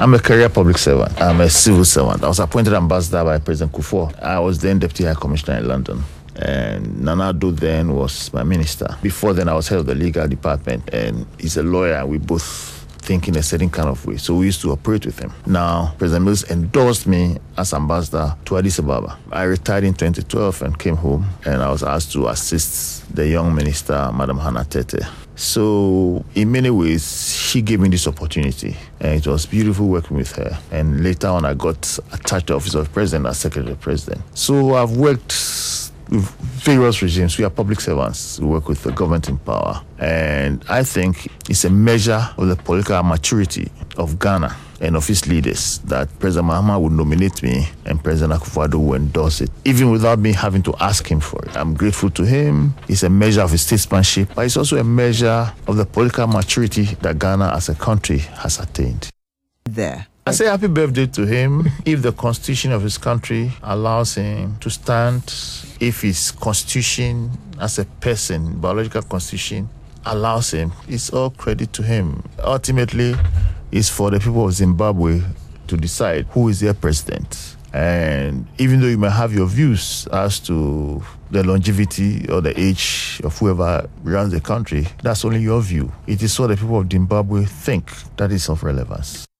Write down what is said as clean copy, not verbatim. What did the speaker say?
I'm a career public servant. I'm a civil servant. I was appointed ambassador by President Kufuor. I was then Deputy High Commissioner in London. And Nana Addo then was my minister. Before then, I was head of the legal department, and he's a lawyer, and we both think in a certain kind of way. So we used to operate with him. Now, President Mills endorsed me as ambassador to Addis Ababa. I retired in 2012 and came home, and I was asked to assist the young minister, Madam Hannah Tete. So in many ways, she gave me this opportunity, and it was beautiful working with her. And later on, I got attached to the office of president as secretary of president. So I've worked with various regimes. We are public servants. We work with the government in power. And I think it's a measure of the political maturity of Ghana and of its leaders that President Mahama would nominate me and President Akufo-Addo will endorse it, even without me having to ask him for it. I'm grateful to him. It's a measure of his statesmanship, but it's also a measure of the political maturity that Ghana as a country has attained. I say happy birthday to him. If the constitution of his country allows him to stand, if his constitution as a person, biological constitution, allows him, it's all credit to him. Ultimately, it's for the people of Zimbabwe to decide who is their president. And even though you may have your views as to the longevity or the age of whoever runs the country, that's only your view. It is what the people of Zimbabwe think that is of relevance.